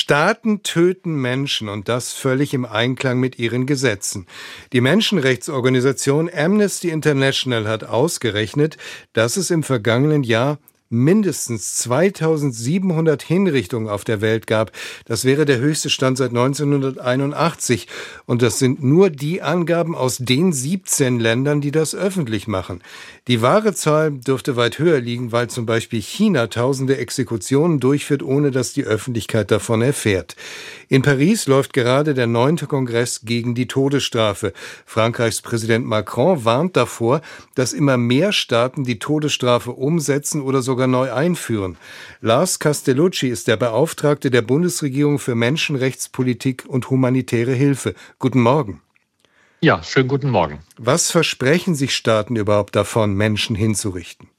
Staaten töten Menschen und das völlig im Einklang mit ihren Gesetzen. Die Menschenrechtsorganisation Amnesty International hat ausgerechnet, dass es im vergangenen Jahr mindestens 2700 Hinrichtungen auf der Welt gab. Das wäre der höchste Stand seit 1981. Und das sind nur die Angaben aus den 17 Ländern, die das öffentlich machen. Die wahre Zahl dürfte weit höher liegen, weil zum Beispiel China tausende Exekutionen durchführt, ohne dass die Öffentlichkeit davon erfährt. In Paris läuft gerade der 9. Kongress gegen die Todesstrafe. Frankreichs Präsident Macron warnt davor, dass immer mehr Staaten die Todesstrafe umsetzen oder sogar neu einführen. Lars Castellucci ist der Beauftragte der Bundesregierung für Menschenrechtspolitik und humanitäre Hilfe. Guten Morgen. Ja, schönen guten Morgen. Was versprechen sich Staaten überhaupt davon, Menschen hinzurichten?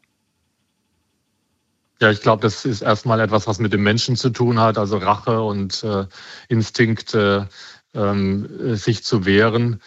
Ja, ich glaube, das ist erstmal etwas, was mit dem Menschen zu tun hat, also Rache und Instinkt, sich zu wehren.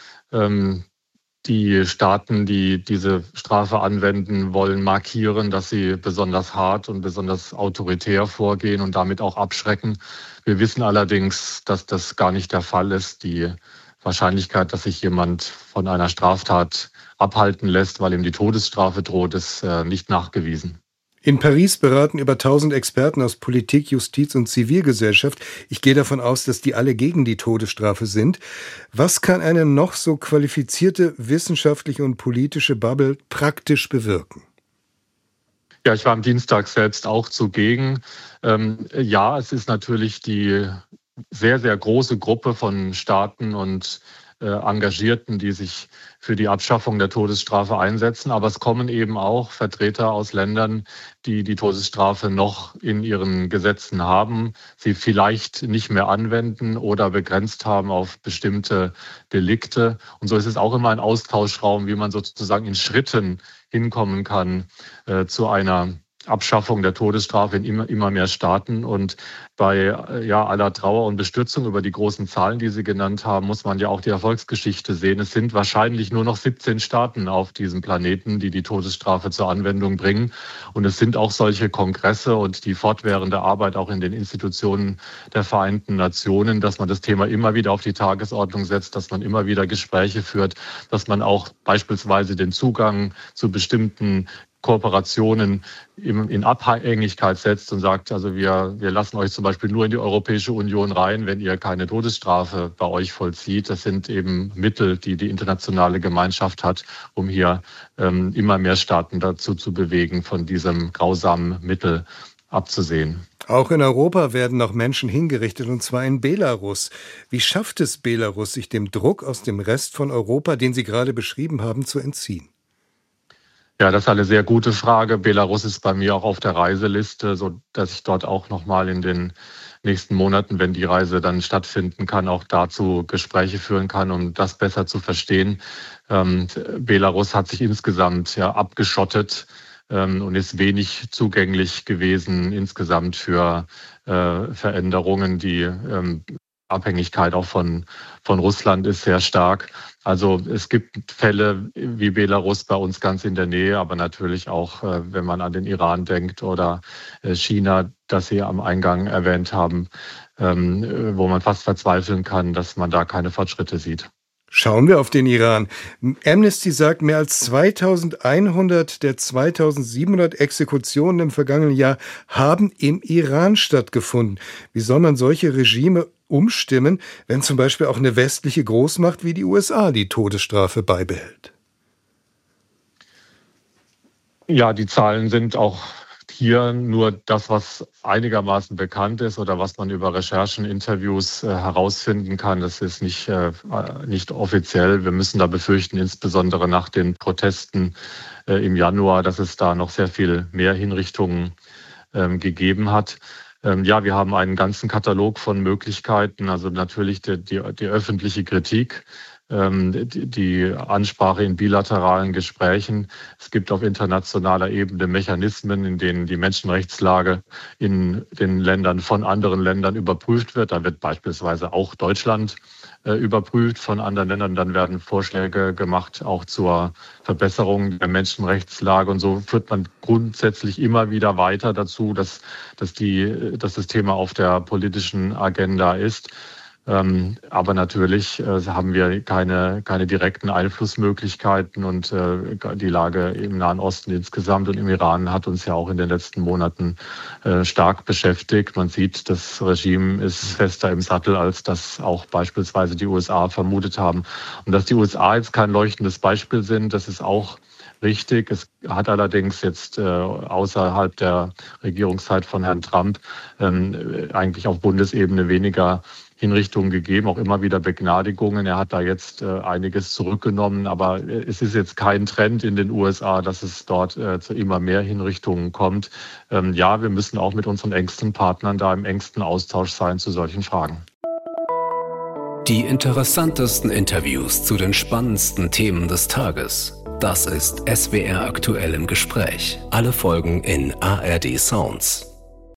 Die Staaten, die diese Strafe anwenden, wollen markieren, dass sie besonders hart und besonders autoritär vorgehen und damit auch abschrecken. Wir wissen allerdings, dass das gar nicht der Fall ist. Die Wahrscheinlichkeit, dass sich jemand von einer Straftat abhalten lässt, weil ihm die Todesstrafe droht, ist nicht nachgewiesen. In Paris beraten über 1000 Experten aus Politik, Justiz und Zivilgesellschaft. Ich gehe davon aus, dass die alle gegen die Todesstrafe sind. Was kann eine noch so qualifizierte wissenschaftliche und politische Bubble praktisch bewirken? Ja, ich war am Dienstag selbst auch zugegen. Ja, es ist natürlich die sehr, sehr große Gruppe von Staaten und Engagierten, die sich für die Abschaffung der Todesstrafe einsetzen. Aber es kommen eben auch Vertreter aus Ländern, die die Todesstrafe noch in ihren Gesetzen haben, sie vielleicht nicht mehr anwenden oder begrenzt haben auf bestimmte Delikte. Und so ist es auch immer ein Austauschraum, wie man sozusagen in Schritten hinkommen kann zu einer Abschaffung der Todesstrafe in immer mehr Staaten. Und bei aller Trauer und Bestürzung über die großen Zahlen, die Sie genannt haben, muss man ja auch die Erfolgsgeschichte sehen. Es sind wahrscheinlich nur noch 17 Staaten auf diesem Planeten, die die Todesstrafe zur Anwendung bringen. Und es sind auch solche Kongresse und die fortwährende Arbeit auch in den Institutionen der Vereinten Nationen, dass man das Thema immer wieder auf die Tagesordnung setzt, dass man immer wieder Gespräche führt, dass man auch beispielsweise den Zugang zu bestimmten Kooperationen in Abhängigkeit setzt und sagt, also wir lassen euch zum Beispiel nur in die Europäische Union rein, wenn ihr keine Todesstrafe bei euch vollzieht. Das sind eben Mittel, die die internationale Gemeinschaft hat, um hier immer mehr Staaten dazu zu bewegen, von diesem grausamen Mittel abzusehen. Auch in Europa werden noch Menschen hingerichtet, und zwar in Belarus. Wie schafft es Belarus, sich dem Druck aus dem Rest von Europa, den Sie gerade beschrieben haben, zu entziehen? Ja, das ist eine sehr gute Frage. Belarus ist bei mir auch auf der Reiseliste, so dass ich dort auch noch mal in den nächsten Monaten, wenn die Reise dann stattfinden kann, auch dazu Gespräche führen kann, um das besser zu verstehen. Belarus hat sich insgesamt abgeschottet und ist wenig zugänglich gewesen insgesamt für Veränderungen. Die Abhängigkeit auch von Russland ist sehr stark. Also es gibt Fälle wie Belarus bei uns ganz in der Nähe, aber natürlich auch, wenn man an den Iran denkt oder China, das Sie am Eingang erwähnt haben, wo man fast verzweifeln kann, dass man da keine Fortschritte sieht. Schauen wir auf den Iran. Amnesty sagt, mehr als 2100 der 2700 Exekutionen im vergangenen Jahr haben im Iran stattgefunden. Wie soll man solche Regime umstimmen, wenn zum Beispiel auch eine westliche Großmacht wie die USA die Todesstrafe beibehält? Ja, die Zahlen sind auch hier nur das, was einigermaßen bekannt ist oder was man über Recherchen, Interviews herausfinden kann. Das ist nicht offiziell. Wir müssen da befürchten, insbesondere nach den Protesten im Januar, dass es da noch sehr viel mehr Hinrichtungen gegeben hat. Wir haben einen ganzen Katalog von Möglichkeiten. Also natürlich die öffentliche Kritik. die Ansprache in bilateralen Gesprächen. Es gibt auf internationaler Ebene Mechanismen, in denen die Menschenrechtslage in den Ländern von anderen Ländern überprüft wird. Da wird beispielsweise auch Deutschland überprüft von anderen Ländern. Dann werden Vorschläge gemacht, auch zur Verbesserung der Menschenrechtslage. Und so führt man grundsätzlich immer wieder weiter dazu, dass das Thema auf der politischen Agenda ist. Aber natürlich haben wir keine direkten Einflussmöglichkeiten und die Lage im Nahen Osten insgesamt und im Iran hat uns ja auch in den letzten Monaten stark beschäftigt. Man sieht, das Regime ist fester im Sattel, als das auch beispielsweise die USA vermutet haben. Und dass die USA jetzt kein leuchtendes Beispiel sind, das ist auch richtig. Es hat allerdings jetzt außerhalb der Regierungszeit von Herrn Trump eigentlich auf Bundesebene weniger Hinrichtungen gegeben, auch immer wieder Begnadigungen. Er hat da jetzt einiges zurückgenommen, aber es ist jetzt kein Trend in den USA, dass es dort zu immer mehr Hinrichtungen kommt. Ja, wir müssen auch mit unseren engsten Partnern da im engsten Austausch sein zu solchen Fragen. Die interessantesten Interviews zu den spannendsten Themen des Tages. Das ist SWR aktuell im Gespräch. Alle Folgen in ARD Sounds.